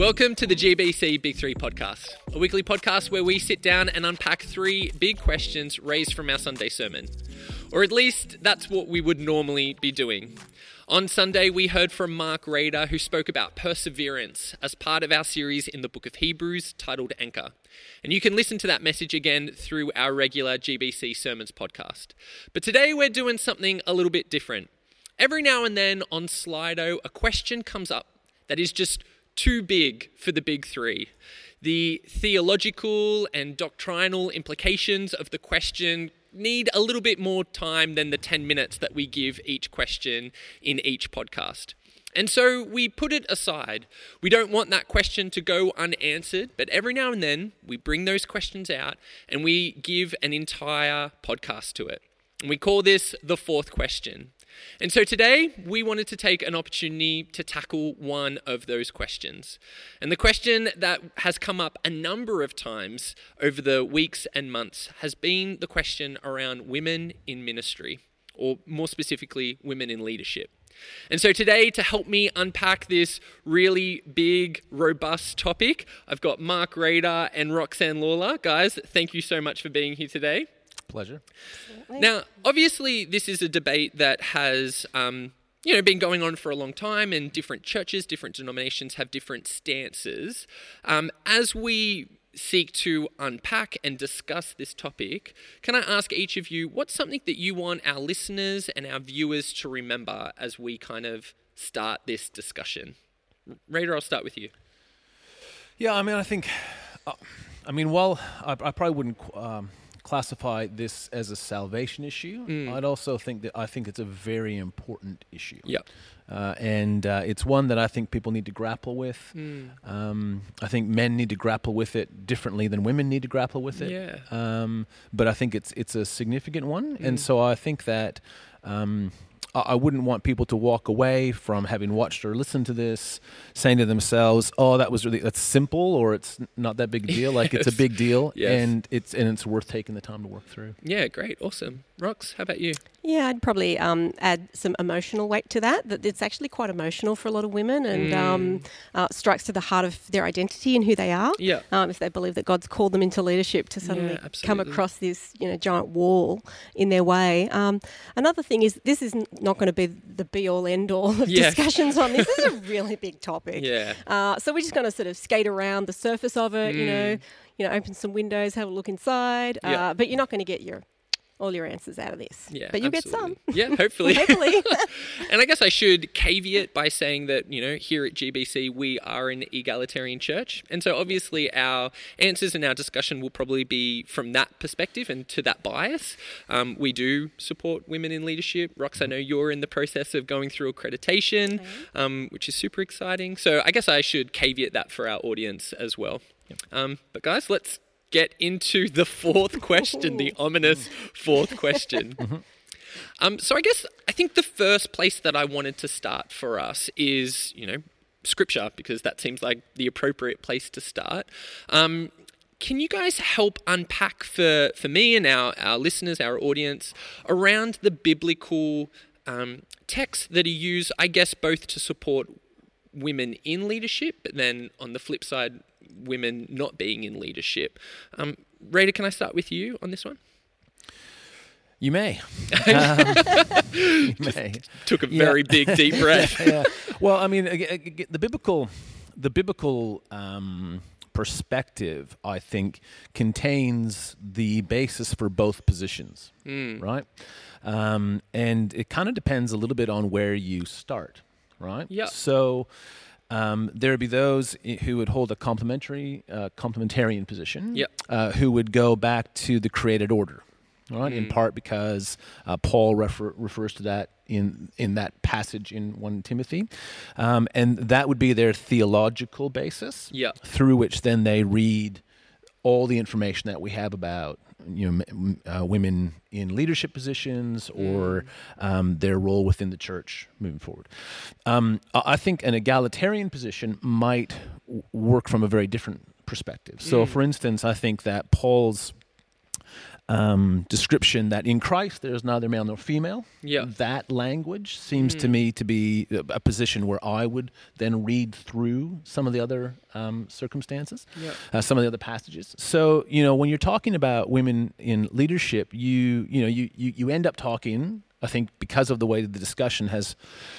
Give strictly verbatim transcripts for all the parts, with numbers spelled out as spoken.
Welcome to the G B C Big Three podcast, a weekly podcast where we sit down and unpack three big questions raised from our Sunday sermon. Or at least that's what we would normally be doing. On Sunday, we heard from Mark Rader, who spoke about perseverance as part of our series in the book of Hebrews titled Anchor. And you can listen to that message again through our regular G B C Sermons podcast. But today we're doing something a little bit different. Every now and then on Slido, a question comes up that is just too big for the big three. The theological and doctrinal implications of the question need a little bit more time than the ten minutes that we give each question in each podcast. And so we put it aside. We don't want that question to go unanswered, but every now and then we bring those questions out and we give an entire podcast to it. And we call this the fourth question. And so today we wanted to take an opportunity to tackle one of those questions. And the question that has come up a number of times over the weeks and months has been the question around women in ministry, or more specifically, women in leadership. And so today, to help me unpack this really big, robust topic, I've got Mark Rader and Roxanne Lawler. Guys, thank you so much for being here today. Pleasure. Absolutely. Now, obviously, this is a debate that has, um, you know, been going on for a long time, and different churches, different denominations have different stances. Um, as we seek to unpack and discuss this topic, can I ask each of you, what's something that you want our listeners and our viewers to remember as we kind of start this discussion? Raider, I'll start with you. Yeah, I mean, I think, uh, I mean, while I, I probably wouldn't um, classify this as a salvation issue, mm. I'd also think that I think it's a very important issue. Yeah. Uh, and uh, it's one that I think people need to grapple with. Mm. Um, I think men need to grapple with it differently than women need to grapple with it. Yeah. Um, but I think it's it's a significant one. Mm. And so I think that um, I, I wouldn't want people to walk away from having watched or listened to this saying to themselves, oh, that was really, that's simple, or it's not that big a deal. Like yes. It's a big deal. Yes. and it's and it's worth taking the time to work through. Yeah, great. Awesome. Rox, how about you? Yeah, I'd probably um, add some emotional weight to that, that it's actually quite emotional for a lot of women and mm. um, uh, strikes to the heart of their identity and who they are. Yeah. Um, if they believe that God's called them into leadership to suddenly yeah, come across this, you know, giant wall in their way. Um, another thing is this is not going to be the be-all, end-all of yes. discussions on this. This is a really big topic. Yeah. Uh, so we're just going to sort of skate around the surface of it, mm. you know, you know, open some windows, have a look inside, yeah. uh, but you're not going to get your all your answers out of this. Yeah, but you'll absolutely. get some. Yeah, hopefully. hopefully. And I guess I should caveat by saying that, you know, here at G B C, we are an egalitarian church. And so obviously our answers and our discussion will probably be from that perspective and to that bias. Um, we do support women in leadership. Rox, I know you're in the process of going through accreditation, um, which is super exciting. So I guess I should caveat that for our audience as well. Yep. Um, but guys, let's get into the fourth question, the ominous fourth question. Mm-hmm. Um, so I guess I think the first place that I wanted to start for us is, you know, Scripture, because that seems like the appropriate place to start. Um, can you guys help unpack for, for me and our, our listeners, our audience, around the biblical um, texts that are used, I guess, both to support women in leadership, but then on the flip side, women not being in leadership. Um, Raider, can I start with you on this one? You may. um, you may. Took a very yeah. big, deep breath. yeah. Well, I mean, the biblical, the biblical um, perspective, I think, contains the basis for both positions, mm. right? Um, and it kind of depends a little bit on where you start, right? Yeah. So. Um, there would be those who would hold a complementary, uh, complementarian position, yep. uh, who would go back to the created order, right? Mm. In part because uh, Paul refer- refers to that in in that passage in First Timothy, um, and that would be their theological basis, yep. through which then they read all the information that we have about, you know, uh, women in leadership positions or um, their role within the church moving forward. Um, I think an egalitarian position might w- work from a very different perspective. So, mm. for instance, I think that Paul's um, description that in Christ there is neither male nor female. Yeah. That language seems Mm. to me to be a position where I would then read through some of the other um, circumstances, Yeah. uh, some of the other passages. So, you know, when you're talking about women in leadership, you you know, you you, you end up talking, I think, because of the way that the discussion has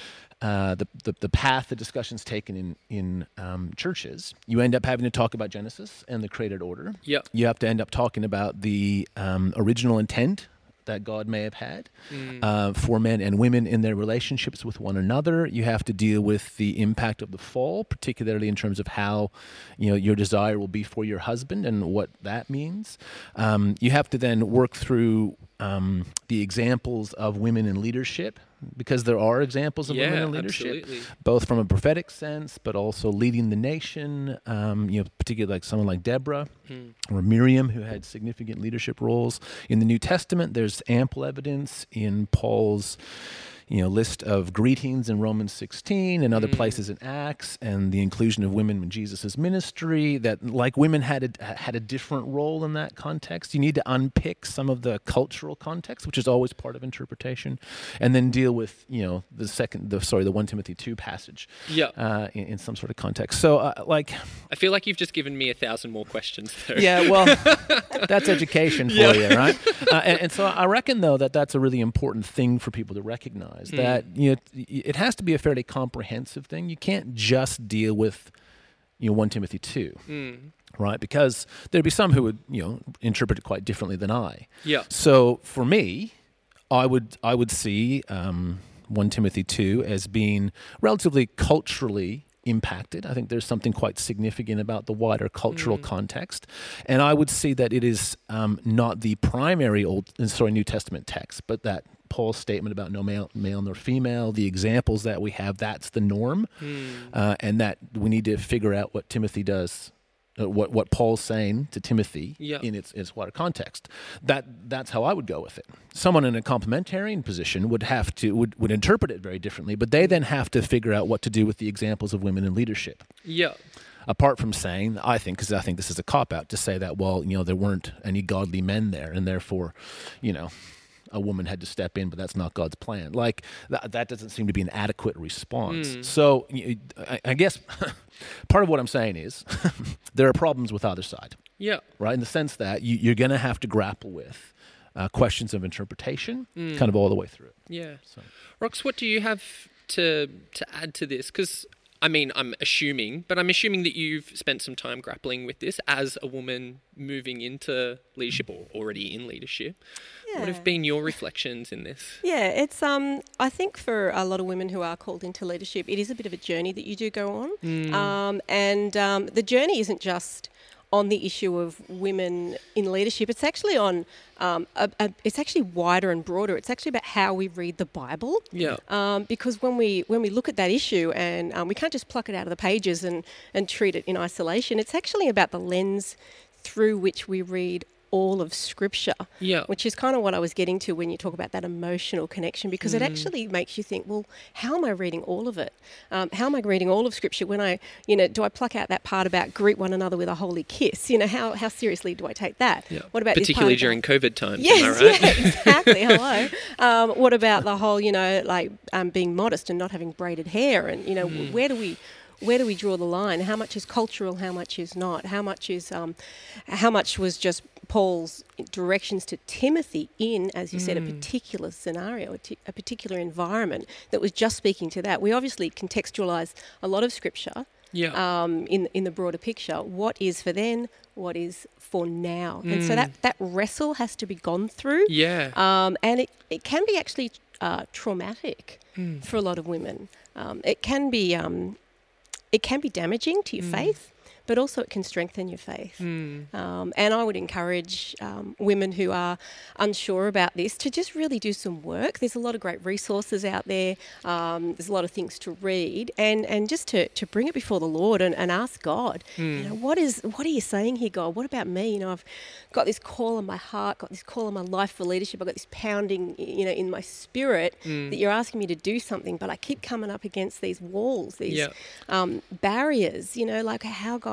Uh, the, the the path the discussion's taken in in um, churches, you end up having to talk about Genesis and the created order. Yep. You have to end up talking about the um, original intent that God may have had Mm. uh, for men and women in their relationships with one another. You have to deal with the impact of the fall, particularly in terms of how, you know, your desire will be for your husband and what that means. Um, you have to then work through um, the examples of women in leadership, because there are examples of Yeah, women in leadership, absolutely. both from a prophetic sense, but also leading the nation. Um, you know, particularly like someone like Deborah Mm. or Miriam, who had significant leadership roles in the New Testament. There's ample evidence in Paul's, you know, list of greetings in Romans sixteen and other Mm. places in Acts, and the inclusion of women in Jesus' ministry, that like women had a, had a different role in that context. You need to unpick some of the cultural context, which is always part of interpretation, and then deal with, you know, the second, the sorry, the First Timothy two passage Yeah. uh, in, in some sort of context. So, uh, like, I feel like you've just given me a thousand more questions there. yeah, well, that's education for Yeah. you, right? Uh, and, and so I reckon, though, that that's a really important thing for people to recognize, Mm. that, you know, it has to be a fairly comprehensive thing. You can't just deal with, you know, First Timothy two, Mm. right? Because there'd be some who would, you know, interpret it quite differently than I. Yeah. So for me, I would I would see um, First Timothy two as being relatively culturally impacted. I think there's something quite significant about the wider cultural Mm. context, and I would see that it is um, not the primary old sorry New Testament text, but that Paul's statement about no male, male nor female, the examples that we have, that's the norm, Mm. uh, and that we need to figure out what Timothy does. Uh, what what Paul's saying to Timothy Yeah. in its its wider context. That that's how I would go with it. Someone in a complementarian position would have to would, would interpret it very differently, but they then have to figure out what to do with the examples of women in leadership. Yeah. Apart from saying, I think, because I think this is a cop out to say that, well, you know, there weren't any godly men there, and therefore, you know, a woman had to step in, but that's not God's plan. Like, that, that doesn't seem to be an adequate response. Mm. So you- I, I guess part of what I'm saying is there are problems with either side, Yeah. right? In the sense that you, you're going to have to grapple with uh, questions of interpretation Mm. kind of all the way through it. Yeah. So. Rox, what do you have to to add to this? Because, I mean, I'm assuming, but I'm assuming that you've spent some time grappling with this as a woman moving into leadership or already in leadership. What have been your reflections in this? Yeah, it's um. I think for a lot of women who are called into leadership, it is a bit of a journey that you do go on, Mm. um, and um, the journey isn't just on the issue of women in leadership. It's actually on. Um, a, a, it's actually wider and broader. It's actually about how we read the Bible. Yeah. Um, because when we when we look at that issue, and um, we can't just pluck it out of the pages and and treat it in isolation. It's actually about the lens through which we read all of Scripture, Yeah. which is kind of what I was getting to when you talk about that emotional connection, because Mm. it actually makes you think, well, how am I reading all of it? Um, how am I reading all of Scripture when I, you know, do I pluck out that part about greet one another with a holy kiss? You know, how, how seriously do I take that? Yeah. What about particularly this part during about, COVID times? Yes, am I right? yeah, exactly. Hello. Um, what about the whole, you know, like um, being modest and not having braided hair, and you know, Mm. where do we where do we draw the line? How much is cultural? How much is not? How much is um, how much was just Paul's directions to Timothy in, as you said, a Mm. particular scenario, a, t- a particular environment that was just speaking to that? We obviously contextualise a lot of Scripture Yeah. um, in in the broader picture. What is for then? What is for now? And so Mm. that that wrestle has to be gone through. yeah. Um, and it, it can be actually uh, traumatic Mm. for a lot of women. Um, it can be um, it can be damaging to your Mm. faith, but also it can strengthen your faith. Mm. Um, and I would encourage um, women who are unsure about this to just really do some work. There's a lot of great resources out there. Um, there's a lot of things to read, and, and just to, to bring it before the Lord and, and ask God, Mm. you know, what is what are you saying here, God? What about me? You know, I've got this call on my heart, got this call on my life for leadership. I've got this pounding, you know, in my spirit Mm. that you're asking me to do something, but I keep coming up against these walls, these Yeah. um, barriers. You know, like how God.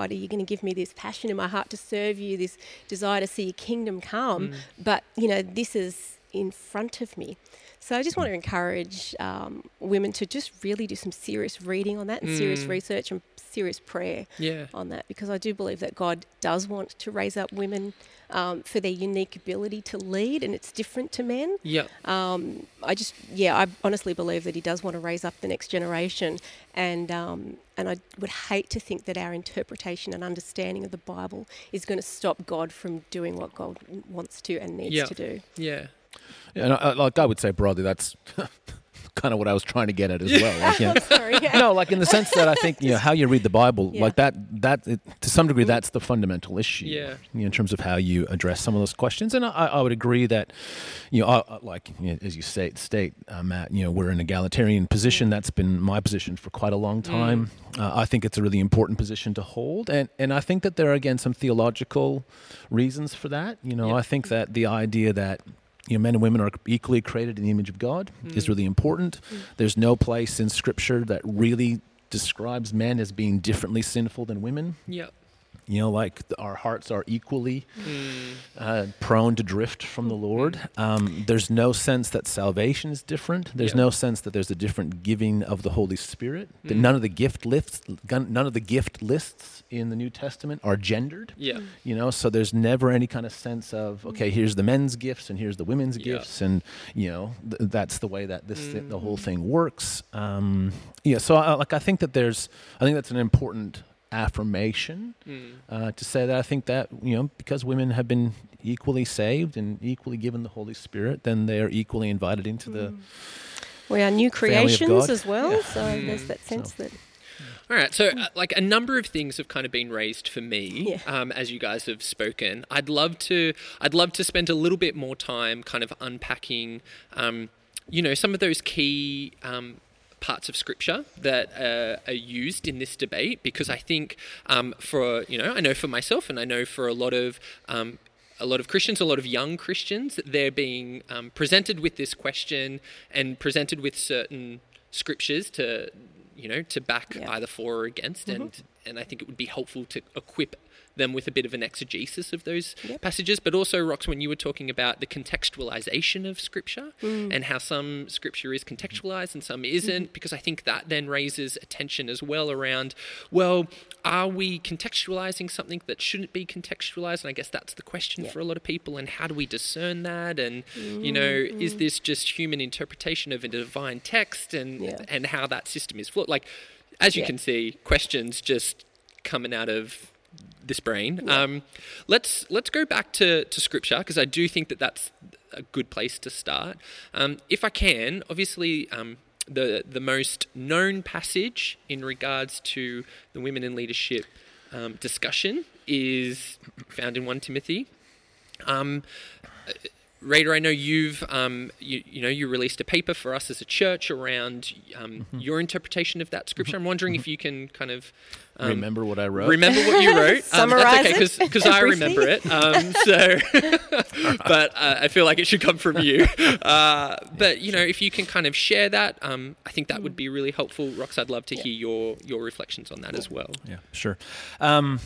God, are you going to give me this passion in my heart to serve you, this desire to see your kingdom come? Mm. But, you know, this is in front of me. So I just want to encourage um, women to just really do some serious reading on that and mm. serious research and serious prayer yeah. on that, because I do believe that God does want to raise up women um, for their unique ability to lead, and it's different to men. Yeah. Um, I just, yeah, I honestly believe that he does want to raise up the next generation, and um, and I would hate to think that our interpretation and understanding of the Bible is going to stop God from doing what God wants to and needs yeah. to do. Yeah. Yeah, and I, like I would say broadly, that's kind of what I was trying to get at as well. Like, yeah. Sorry, yeah. No, like in the sense that I think, you know, how you read the Bible, yeah. like that, that it, to some degree, that's the fundamental issue. Yeah. You know, in terms of how you address some of those questions. And I, I would agree that, you know, I, like you know, as you state, state uh, Matt, you know, we're an egalitarian position. That's been my position for quite a long time. Mm. Uh, I think it's a really important position to hold. And, and I think that there are, again, some theological reasons for that. You know, yeah. I think that the idea that, you know, men and women are equally created in the image of God mm. is really important. Mm. There's no place in Scripture that really describes men as being differently sinful than women. Yeah. You know, like the, our hearts are equally mm. uh, prone to drift from the Lord. Um, there's no sense that salvation is different. There's yeah. no sense that there's a different giving of the Holy Spirit. Mm. That none of the gift lists, none of the gift lists in the New Testament are gendered. Yeah. You know, so there's never any kind of sense of, okay, here's the men's gifts and here's the women's yeah. gifts, and you know, th- that's the way that this mm. th- the whole thing works. Um, yeah. So, I, like, I think that there's, I think that's an important affirmation mm. uh, to say that I think that, you know, because women have been equally saved and equally given the Holy Spirit, then they are equally invited into mm. the we are new creations as well, yeah. so mm. there's that sense so. that all right, so uh, like a number of things have kind of been raised for me yeah. um, as you guys have spoken. I'd love to I'd love to spend a little bit more time kind of unpacking um, you know, some of those key um, parts of Scripture that uh, are used in this debate, because I think um, for, you know, I know for myself and I know for a lot of um, a lot of Christians, a lot of young Christians, they're being um, presented with this question and presented with certain scriptures to, you know, to back yeah. either for or against, mm-hmm. and and I think it would be helpful to equip them with a bit of an exegesis of those yep. passages. But also, Rox, when you were talking about the contextualization of Scripture mm. and how some Scripture is contextualized and some isn't, mm. because I think that then raises attention as well around, well, are we contextualizing something that shouldn't be contextualized? And I guess that's the question yep. for a lot of people. And how do we discern that? And, mm. you know, mm. is this just human interpretation of a divine text, and yeah. and how that system is flawed? Like, as you yeah. can see, questions just coming out of this brain. Yeah. Um, let's let's go back to, to Scripture, because I do think that that's a good place to start. Um, if I can, obviously, um, the the most known passage in regards to the women in leadership um, discussion is found in First Timothy. Um, Raider, I know you've, um, you, you know, you released a paper for us as a church around um, mm-hmm. your interpretation of that scripture. I'm wondering if you can kind of um, remember what I wrote. Remember what you wrote. Summarize um, that's okay, because I remember it. Um, so, but uh, I feel like it should come from you. Uh, but you know, if you can kind of share that, um, I think that would be really helpful. Rox, I'd love to yeah. hear your your reflections on that as well. Yeah, sure. Um,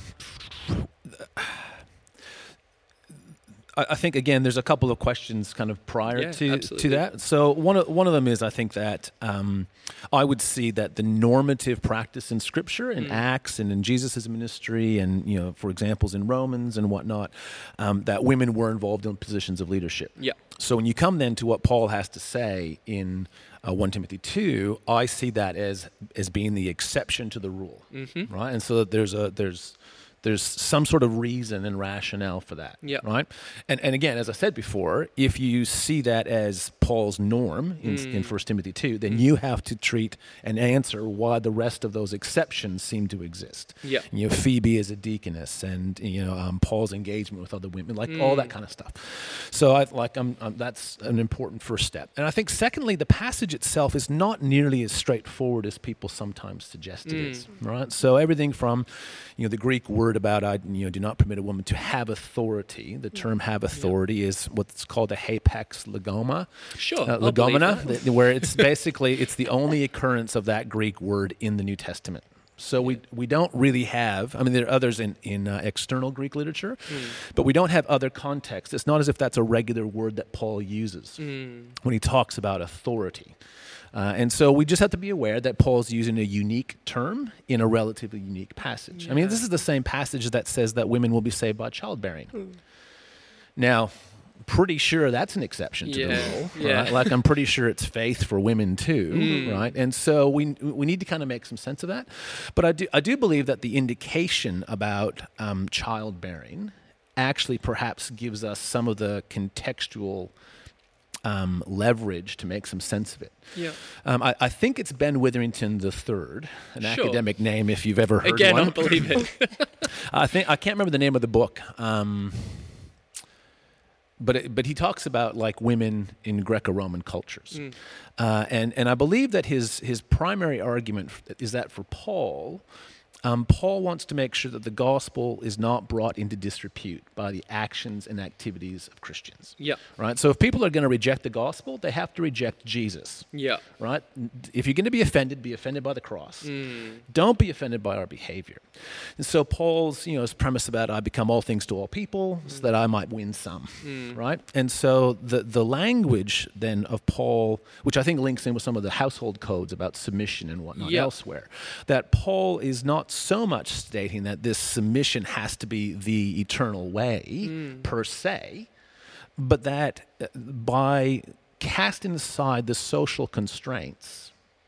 I think, again, there's a couple of questions kind of prior yeah, to, absolutely. to that. So one of, one of them is, I think that um, I would see that the normative practice in Scripture, in mm. Acts and in Jesus' ministry, and, you know, for examples in Romans and whatnot, um, that women were involved in positions of leadership. Yeah. So when you come then to what Paul has to say in uh, First Timothy two, I see that as as being the exception to the rule, mm-hmm. right? And so there's a there's There's some sort of reason and rationale for that, yep. right? And and again, as I said before, if you see that as Paul's norm in, mm. in First Timothy two, then mm. you have to treat and answer why the rest of those exceptions seem to exist. Yep. You know, Phoebe is a deaconess, and you know um, Paul's engagement with other women, like mm. all that kind of stuff. So I like I'm, I'm, that's an important first step. And I think secondly, the passage itself is not nearly as straightforward as people sometimes suggest it mm. is, right? So everything from, you know, the Greek word about, I, you know, do not permit a woman to have authority. The term have authority yeah. is what's called a hapax legoma. Sure. Uh, legomena, where it's basically, it's the only occurrence of that Greek word in the New Testament. So we we don't really have, I mean, there are others in, in uh, external Greek literature, mm. but we don't have other contexts. It's not as if that's a regular word that Paul uses mm. when he talks about authority. Uh, and so we just have to be aware that Paul's using a unique term in a relatively unique passage. Yeah. I mean, this is the same passage that says that women will be saved by childbearing. Mm. Now, pretty sure that's an exception to yeah. the rule, right? Yeah. Like I'm pretty sure it's faith for women too, mm. right? And so we we need to kind of make some sense of that. But I do I do believe that the indication about um, childbearing actually perhaps gives us some of the contextual um, leverage to make some sense of it. Yeah. Um, I, I think it's Ben Witherington the Third, an sure. academic name if you've ever heard Again, one. Again, I believe it. I think I can't remember the name of the book. Um, But it, but he talks about like women in Greco-Roman cultures, mm. uh, and and I believe that his his primary argument is that for Paul, um, Paul wants to make sure that the gospel is not brought into disrepute by the actions and activities of Christians. Yeah. Right. So if people are going to reject the gospel, they have to reject Jesus. Yeah. Right. If you're going to be offended, be offended by the cross. Mm. Don't be offended by our behavior. And so Paul's, you know, his premise about I become all things to all people mm. so that I might win some. Mm. Right. And so the the language then of Paul, which I think links in with some of the household codes about submission and whatnot yeah. elsewhere, that Paul is not so much stating that this submission has to be the eternal way mm. per se, but that by casting aside the social constraints,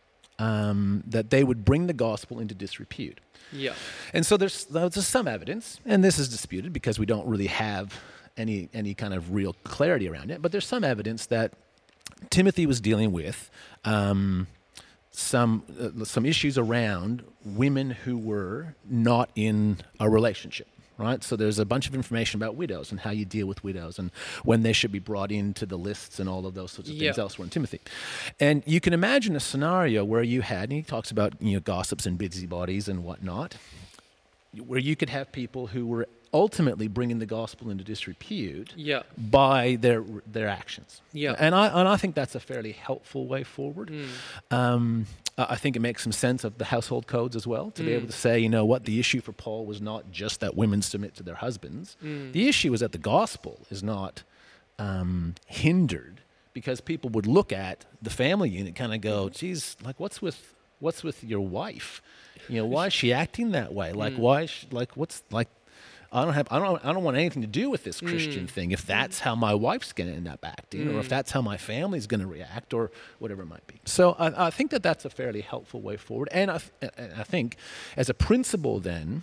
um, that they would bring the gospel into disrepute. Yeah. And so there's, there's some evidence, and this is disputed because we don't really have any any kind of real clarity around it, but there's some evidence that Timothy was dealing with um, some uh, some issues around women who were not in a relationship, right? So there's a bunch of information about widows and how you deal with widows and when they should be brought into the lists and all of those sorts of things yeah. elsewhere in Timothy. And you can imagine a scenario where you had, and he talks about, you know, gossips and busybodies and whatnot, where you could have people who were ultimately bringing the gospel into disrepute yeah. by their their actions. Yeah. And I and I think that's a fairly helpful way forward. Mm. Um, I think it makes some sense of the household codes as well, to mm. be able to say, you know what, the issue for Paul was not just that women submit to their husbands. Mm. The issue is that the gospel is not um, hindered because people would look at the family unit kind of go, geez, like what's with what's with your wife? You know, why is she acting that way? Like, mm. why is she, like, what's like, I don't have, I don't, I don't want anything to do with this Christian mm. thing. If that's how my wife's going to end up acting, mm. or if that's how my family's going to react, or whatever it might be. So I, I think that that's a fairly helpful way forward. And I, and I think, as a principle, then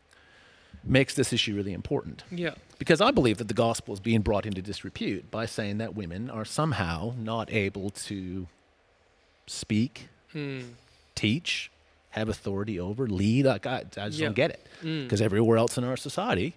makes this issue really important. Yeah. Because I believe that the gospel is being brought into disrepute by saying that women are somehow not able to speak, mm. teach, have authority over, lead. Like I, I just yeah. don't get it. Because mm. everywhere else in our society,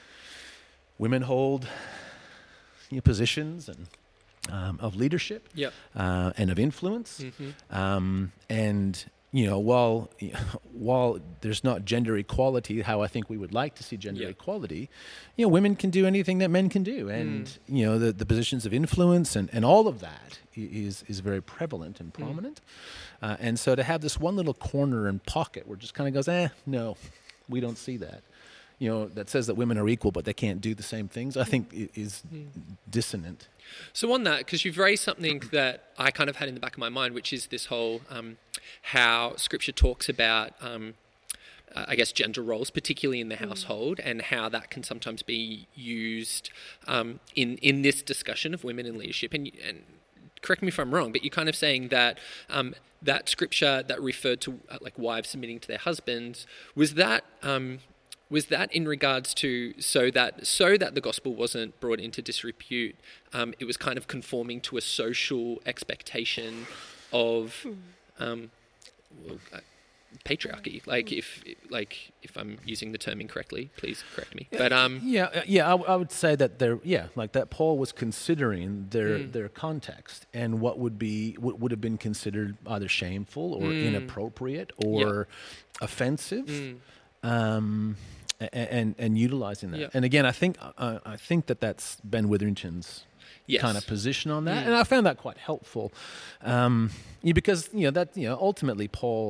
women hold, you know, positions and um, of leadership yep. uh, and of influence. Mm-hmm. Um, and you know, while while there's not gender equality, how I think we would like to see gender yep. equality, you know, women can do anything that men can do, and mm. you know, the, the positions of influence and, and all of that is is very prevalent and prominent. Mm. Uh, and so to have this one little corner and pocket where it just kind of goes, eh, no, we don't see that. You know, that says that women are equal, but they can't do the same things, I think is mm. dissonant. So on that, because you've raised something that I kind of had in the back of my mind, which is this whole um, how Scripture talks about, um, uh, I guess, gender roles, particularly in the household, and how that can sometimes be used um, in in this discussion of women in leadership. And, and correct me if I'm wrong, but you're kind of saying that um, that Scripture that referred to uh, like wives submitting to their husbands, was that um, was that in regards to so that so that the gospel wasn't brought into disrepute, um, it was kind of conforming to a social expectation of um, well, uh, patriarchy. Like if like if I'm using the term incorrectly, please correct me. But um, yeah, yeah, I, I would say that there, yeah, like that Paul was considering their mm. their context and what would be what would have been considered either shameful or mm. inappropriate or yep. offensive. Mm. Um, and, and and utilizing that, yep. and again, I think uh, I think that that's Ben Witherington's yes. kind of position on that, mm. and I found that quite helpful, um, yeah, because you know that you know ultimately Paul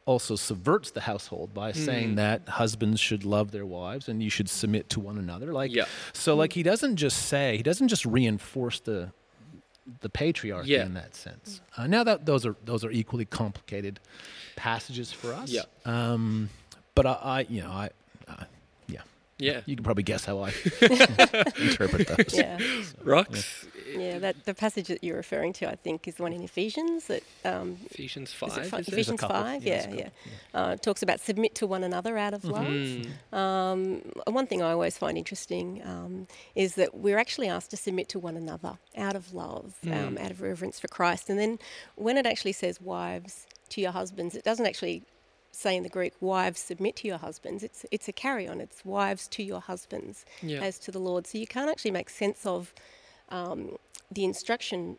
also subverts the household by mm. saying that husbands should love their wives and you should submit to one another. Like, yeah. so like he doesn't just say, he doesn't just reinforce the the patriarchy yeah. in that sense. Uh, now that those are those are equally complicated passages for us. Yeah. Um, but I, I, you know, I, uh, yeah. Yeah. You can probably guess how I interpret those. Yeah. So, Rox? Yeah. yeah, that the passage that you're referring to, I think, is the one in Ephesians. That um, Ephesians five. Is it fi- is Ephesians five. Yeah, yeah. yeah. Uh, talks about submit to one another out of love. Mm-hmm. Um, one thing I always find interesting um, is that we're actually asked to submit to one another out of love, mm. um, out of reverence for Christ. And then when it actually says wives to your husbands, it doesn't actually say in the Greek, wives submit to your husbands. It's it's a carry-on. It's wives to your husbands yeah. as to the Lord. So you can't actually make sense of um, the instruction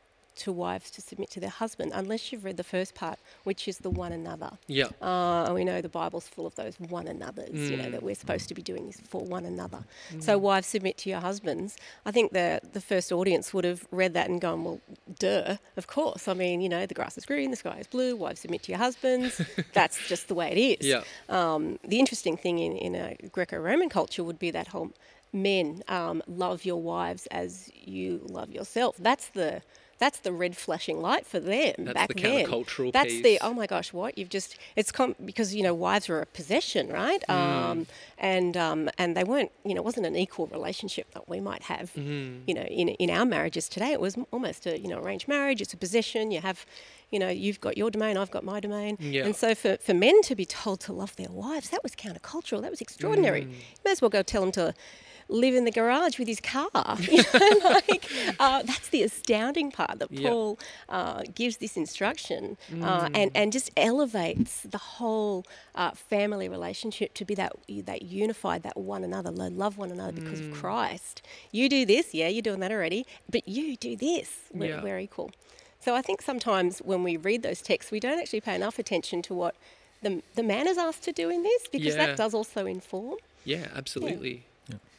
to wives to submit to their husband unless you've read the first part, which is the one another. Yeah. Uh, and we know the Bible's full of those one anothers, mm. you know, that we're supposed to be doing this for one another. Mm. So wives submit to your husbands. I think the the first audience would have read that and gone, well, duh, of course. I mean, you know, the grass is green, the sky is blue, wives submit to your husbands. That's just the way it is. Yeah. Um, the interesting thing in, in a Greco-Roman culture would be that whole men um, love your wives as you love yourself. That's the... That's the red flashing light for them That's back the then. Countercultural That's piece. the, oh my gosh, what? You've just, it's com- because, you know, wives were a possession, right? Mm. Um, and um, and they weren't, you know, it wasn't an equal relationship that we might have, mm. you know, in in our marriages today. It was almost a, you know, arranged marriage. It's a possession. You have, you know, you've got your domain, I've got my domain. Yeah. And so for, for men to be told to love their wives, that was countercultural. That was extraordinary. Mm. You may as well go tell them to live in the garage with his car. You know, like, uh, that's the astounding part that yep. Paul uh, gives this instruction mm. uh, and, and just elevates the whole uh, family relationship to be that that unified, that one another, love one another because mm. of Christ. You do this, yeah, you're doing that already, but you do this. We're, yeah. we're equal. So I think sometimes when we read those texts, we don't actually pay enough attention to what the, the man is asked to do in this, because yeah. that does also inform. Yeah, absolutely. Yeah.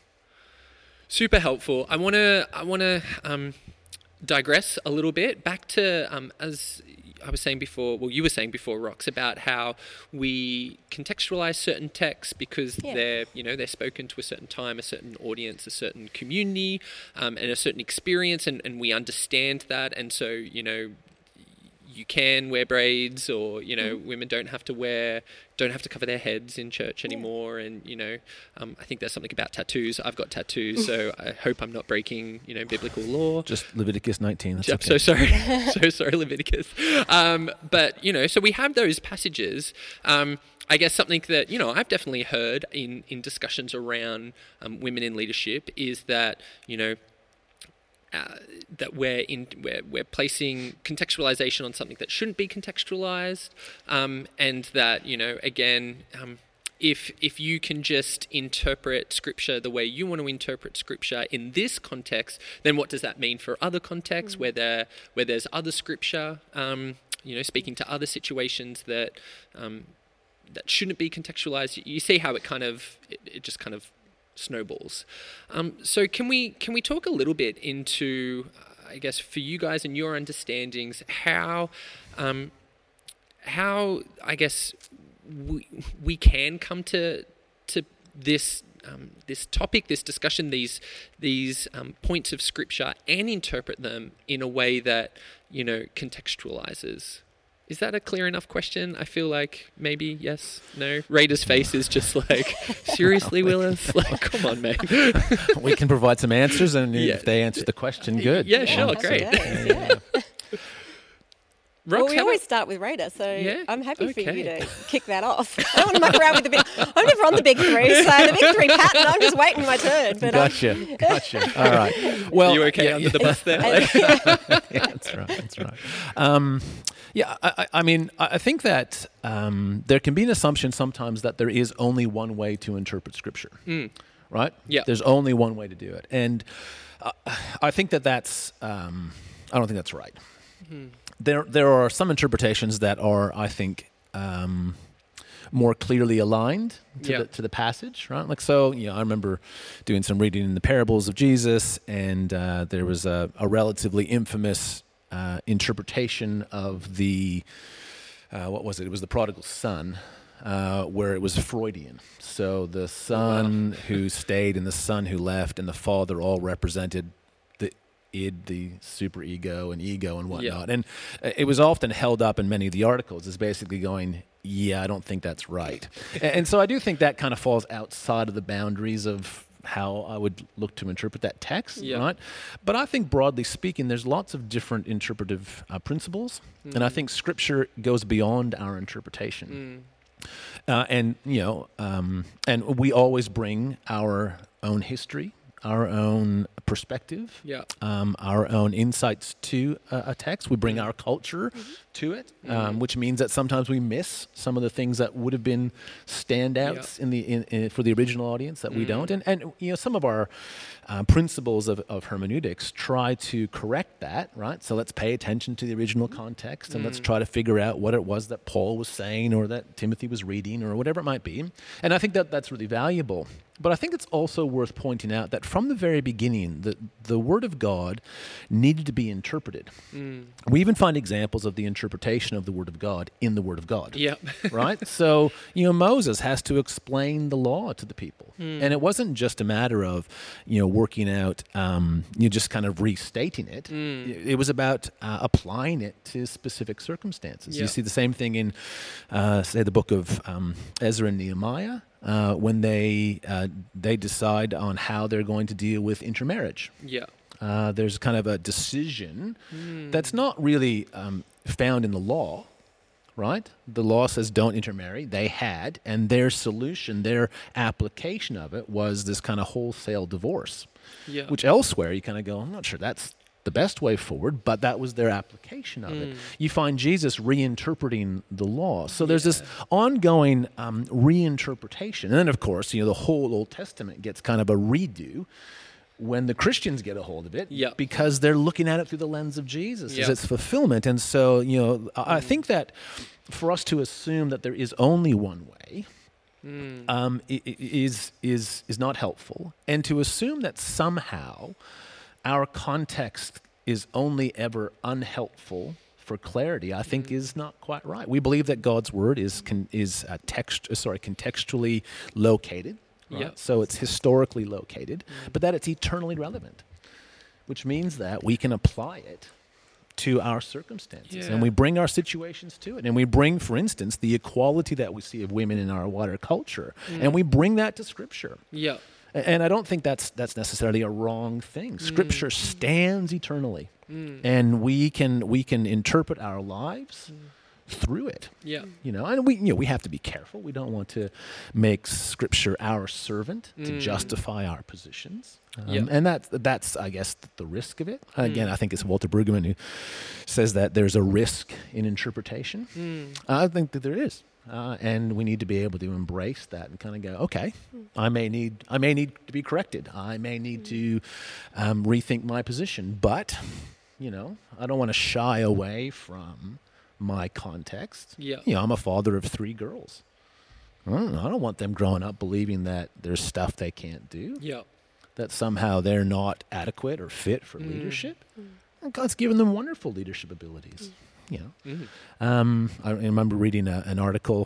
Super helpful. I want to I want to um, digress a little bit back to um, as I was saying before. Well, you were saying before, Rox, about how we contextualize certain texts because yeah. they're you know they're spoken to a certain time, a certain audience, a certain community, um, and a certain experience, and, and we understand that, and so you know. You can wear braids, or you know, mm. women don't have to wear, don't have to cover their heads in church anymore. Yeah. And you know, um, I think there's something about tattoos. I've got tattoos, so I hope I'm not breaking, you know, biblical law. Just Leviticus nineteen. That's I'm okay. so sorry, so sorry, Leviticus. Um, but you know, so we have those passages. Um, I guess something that you know I've definitely heard in in discussions around um, women in leadership is that you know. Uh, that we're in, we're, we're placing contextualization on something that shouldn't be contextualized, um, and that you know again, um, if if you can just interpret Scripture the way you want to interpret Scripture in this context, then what does that mean for other contexts mm. where there where there's other Scripture, um, you know, speaking to other situations that um, that shouldn't be contextualized? You, you see how it kind of it, it just kind of snowballs. Um, so can we can we talk a little bit into, uh, I guess, for you guys and your understandings, how um, how I guess we we can come to to this um, this topic, this discussion, these these um, points of Scripture, and interpret them in a way that you know contextualizes. Is that a clear enough question? I feel like maybe yes, no. Raider's face is just like, seriously, Willis? Like, come on, mate. We can provide some answers, and yeah. if they answer the question, good. Yeah, yeah sure, great. Yeah, yeah. Rox, well, we always start with Raider, so yeah? I'm happy okay. for you to kick that off. I don't want to muck around with the big... I'm never on the big three, so the big three pattern, I'm just waiting my turn. But gotcha, um, gotcha. All right. Well, Are you okay yeah, under the bus there? Like? Yeah, that's right, that's right. Um, yeah, I, I mean, I think that um, there can be an assumption sometimes that there is only one way to interpret Scripture, mm. right? Yeah. There's only one way to do it. And uh, I think that that's... Um, I don't think that's right. Mm. There, there are some interpretations that are, I think, um, more clearly aligned to, yeah. the, to the passage, right? Like, so, you know, I remember doing some reading in the parables of Jesus, and uh, there was a, a relatively infamous uh, interpretation of the uh, what was it? It was the prodigal son, uh, where it was Freudian. So the son wow. who stayed and the son who left and the father all represented the id, the superego and ego and whatnot. Yeah. And it was often held up in many of the articles as basically going, yeah, I don't think that's right. And so I do think that kind of falls outside of the boundaries of how I would look to interpret that text, yeah. right? But I think broadly speaking, there's lots of different interpretive uh, principles, mm. and I think Scripture goes beyond our interpretation. Mm. Uh, and, you know, um, and we always bring our own history, our own perspective, yeah. um, our own insights to a, a text. We bring mm. our culture mm-hmm. to it, um, mm-hmm. which means that sometimes we miss some of the things that would have been standouts yeah. in the in, in, for the original audience that mm. we don't. And and you know, some of our uh, principles of, of hermeneutics try to correct that, right? So let's pay attention to the original context and mm. let's try to figure out what it was that Paul was saying or that Timothy was reading or whatever it might be. And I think that that's really valuable. But I think it's also worth pointing out that from the very beginning, the, the Word of God needed to be interpreted. Mm. We even find examples of the interpretation of the Word of God in the Word of God. Yeah. Right? So, you know, Moses has to explain the law to the people. Mm. And it wasn't just a matter of, you know, working out, um, you know, just kind of restating it. Mm. It was about uh, applying it to specific circumstances. Yeah. You see the same thing in, uh, say, the book of um, Ezra and Nehemiah. Uh, when they uh, they decide on how they're going to deal with intermarriage. Yeah. Uh, there's kind of a decision mm. that's not really um, found in the law, right? The law says don't intermarry. They had, and their solution, their application of it was this kind of wholesale divorce, yeah. which elsewhere you kind of go, I'm not sure that's the best way forward, but that was their application of mm. it. You find Jesus reinterpreting the law. So there's yeah. this ongoing um, reinterpretation. And then, of course, you know, the whole Old Testament gets kind of a redo when the Christians get a hold of it yep. because they're looking at it through the lens of Jesus yep. as its fulfillment. And so, you know, mm. I think that for us to assume that there is only one way mm. um, is, is, is not helpful. And to assume that somehow our context is only ever unhelpful for clarity, I think, mm. is not quite right. We believe that God's word is con- is uh, text sorry contextually located, right? Yep. So it's historically located, mm. but that it's eternally relevant, which means that we can apply it to our circumstances, yeah. and we bring our situations to it, and we bring, for instance, the equality that we see of women in our wider culture, mm. and we bring that to Scripture. Yeah. And I don't think that's that's necessarily a wrong thing. Scripture mm. stands eternally, mm. and we can we can interpret our lives mm. through it. Yeah, you know, and we you know we have to be careful. We don't want to make Scripture our servant mm. to justify our positions. Um, yeah. And that's that's I guess the risk of it. Mm. Again, I think it's Walter Brueggemann who says that there's a risk in interpretation. Mm. I think that there is. Uh, and we need to be able to embrace that and kind of go, okay, I may need I may need to be corrected. I may need to um, rethink my position. But, you know, I don't want to shy away from my context. Yeah. You know, I'm a father of three girls. I don't, I don't want them growing up believing that there's stuff they can't do. Yeah. That somehow they're not adequate or fit for mm. leadership. Mm. God's given them wonderful leadership abilities. Mm. You know, mm-hmm. um, I remember reading a, an article.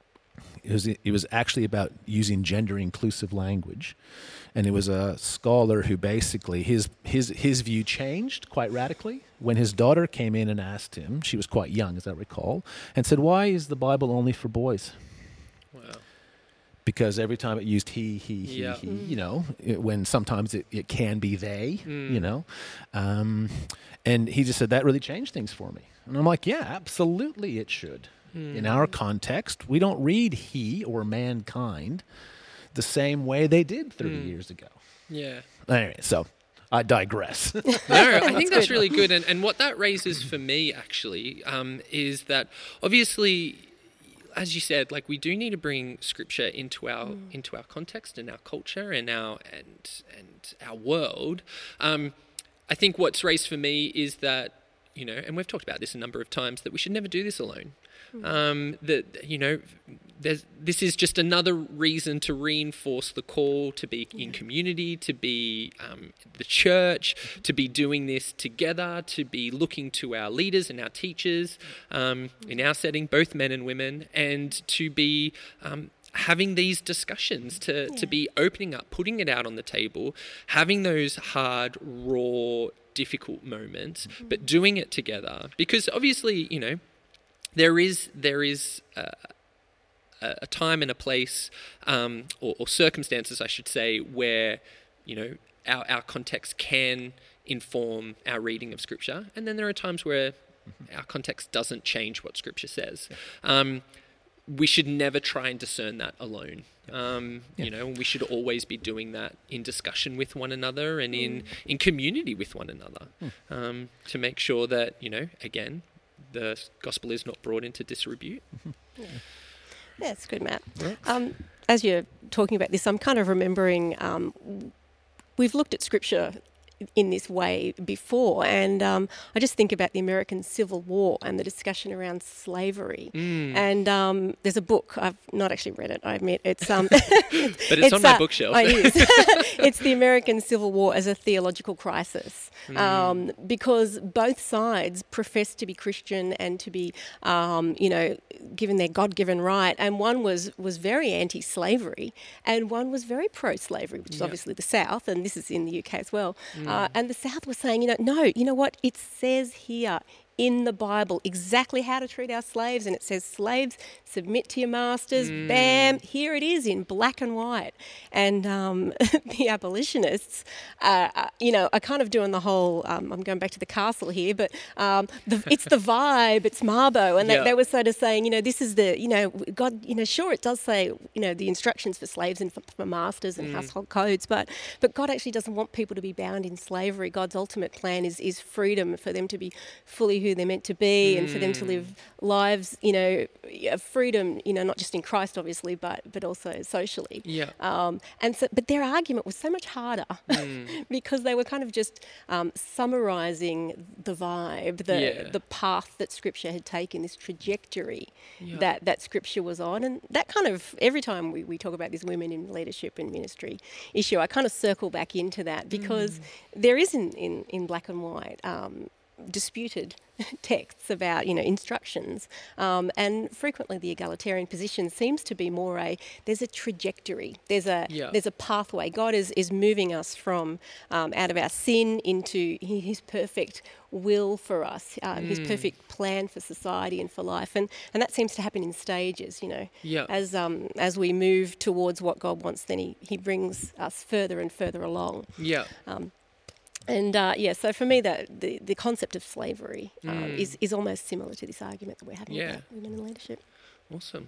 It was it was actually about using gender inclusive language, and it was a scholar who basically his his his view changed quite radically when his daughter came in and asked him. She was quite young, as I recall, and said, "Why is the Bible only for boys?" Wow. Because every time it used he, he, he, yeah. he, you know, it, when sometimes it, it can be they, mm. you know, um, and he just said that really changed things for me. And I'm like, yeah, absolutely it should. Mm. In our context, we don't read he or mankind the same way they did thirty mm. years ago. Yeah. Anyway, so I digress. No, I think that's really good. And, and what that raises for me, actually, um, is that obviously, as you said, like we do need to bring Scripture into our mm. into our context and our culture and our and and our world. Um, I think what's raised for me is that, you know, and we've talked about this a number of times, that we should never do this alone. Mm. Um, that, you know, there's, this is just another reason to reinforce the call to be in community, to be um, the church, to be doing this together, to be looking to our leaders and our teachers um, in our setting, both men and women, and to be um, having these discussions, to, yeah. to be opening up, putting it out on the table, having those hard, raw, difficult moments, mm-hmm. but doing it together. Because obviously, you know, there is there is a, a time and a place, um, or, or circumstances, I should say, where, you know, our, our context can inform our reading of Scripture. And then there are times where mm-hmm. our context doesn't change what Scripture says. Yeah. Um, we should never try and discern that alone. Um, yeah. You know, we should always be doing that in discussion with one another and in, mm. in community with one another, mm. um, to make sure that, you know, again, the gospel is not brought into disrepute. Mm-hmm. Yeah. Yeah, it's good, Matt. Right. Um, as you're talking about this, I'm kind of remembering um, we've looked at Scripture in this way before, and um, I just think about the American Civil War and the discussion around slavery. Mm. And um, there's a book, I've not actually read it, I admit. It's um, but it's, it's on my uh, bookshelf. It is. It's the American Civil War as a theological crisis, mm. um, because both sides profess to be Christian and to be, um, you know, given their God-given right, and one was was very anti-slavery, and one was very pro-slavery, which is yep. obviously the South, and this is in the U K as well. Mm. Uh, and the South was saying, you know, no, you know what? It says here in the Bible exactly how to treat our slaves, and it says, slaves, submit to your masters. Mm. Bam, here it is in black and white. And um, the abolitionists, uh, uh, you know, are kind of doing the whole, um, I'm going back to the castle here, but um, the, it's the vibe, it's Mabo. And yep. they, they were sort of saying, you know, this is the, you know, God, you know, sure, it does say, you know, the instructions for slaves and for, for masters and mm. household codes, but but God actually doesn't want people to be bound in slavery. God's ultimate plan is is freedom, for them to be fully who they're meant to be, mm. and for them to live lives, you know, of freedom, you know, not just in Christ, obviously, but but also socially. Yeah. Um, and so, but their argument was so much harder mm. because they were kind of just um, summarising the vibe, the yeah. the path that Scripture had taken, this trajectory yeah. that that Scripture was on, and that kind of every time we, we talk about this women in leadership and ministry issue, I kind of circle back into that, because mm. there is in, in in black and white Um, disputed texts about, you know, instructions, um, and frequently the egalitarian position seems to be more a there's a trajectory, there's a yeah. there's a pathway. God is is moving us from um, out of our sin into His perfect will for us, uh, mm. His perfect plan for society and for life, and and that seems to happen in stages. You know, yeah. as um as we move towards what God wants, then He He brings us further and further along. Yeah. Um, And uh, yeah, so for me, that the, the concept of slavery um, mm. is, is almost similar to this argument that we're having yeah. about women in leadership. Awesome.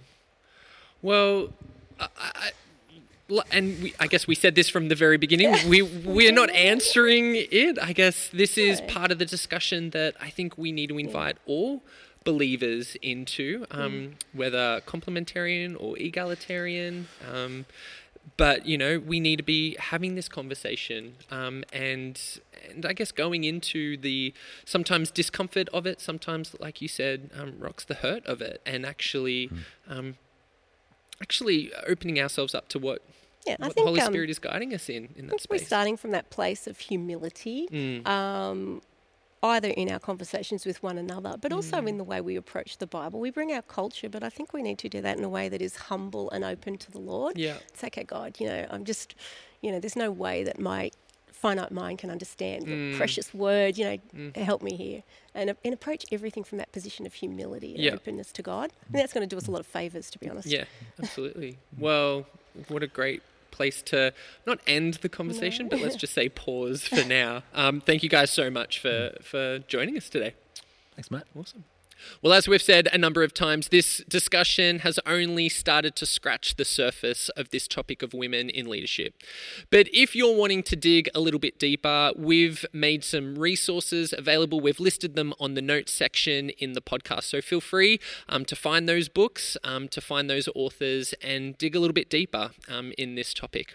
Well, I, I, and we, I guess we said this from the very beginning. we we are not answering it. I guess this is no. part of the discussion that I think we need to invite yeah. all believers into, um, mm. whether complementarian or egalitarian. Um, But, you know, we need to be having this conversation um, and and I guess going into the sometimes discomfort of it, sometimes, like you said, um, Rox, the hurt of it, and actually mm. um, actually opening ourselves up to what, yeah, what I think, the Holy um, Spirit is guiding us in, in that I think space. We're starting from that place of humility. Mm. Um, either in our conversations with one another, but also mm. in the way we approach the Bible. We bring our culture, but I think we need to do that in a way that is humble and open to the Lord. Yeah. It's okay, God, you know, I'm just, you know, there's no way that my finite mind can understand your mm. precious word, you know, mm. help me here. And, and approach everything from that position of humility and yeah. openness to God. And that's going to do us a lot of favours, to be honest. Yeah, absolutely. Well, what a great place to not end the conversation, no. but let's just say pause for now. Um, thank you guys so much for, for joining us today. Thanks, Matt. Awesome. Well, as we've said a number of times, this discussion has only started to scratch the surface of this topic of women in leadership. But if you're wanting to dig a little bit deeper, we've made some resources available. We've listed them on the notes section in the podcast. So feel free um, to find those books, um, to find those authors, and dig a little bit deeper um, in this topic.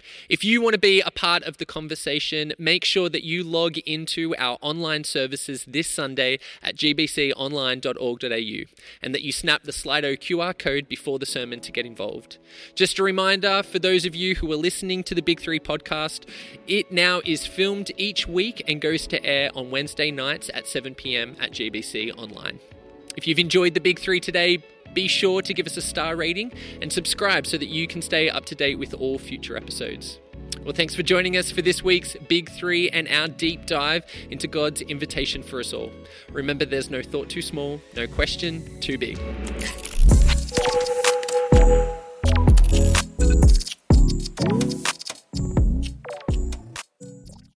If you want to be a part of the conversation, make sure that you log into our online services this Sunday at g b c online dot org dot a u and that you snap the Slido Q R code before the sermon to get involved. Just a reminder for those of you who are listening to the Big Three podcast, it now is filmed each week and goes to air on Wednesday nights at seven p.m. at G B C Online. If you've enjoyed the Big Three today, be sure to give us a star rating and subscribe so that you can stay up to date with all future episodes. Well, thanks for joining us for this week's Big Three and our deep dive into God's invitation for us all. Remember, there's no thought too small, no question too big.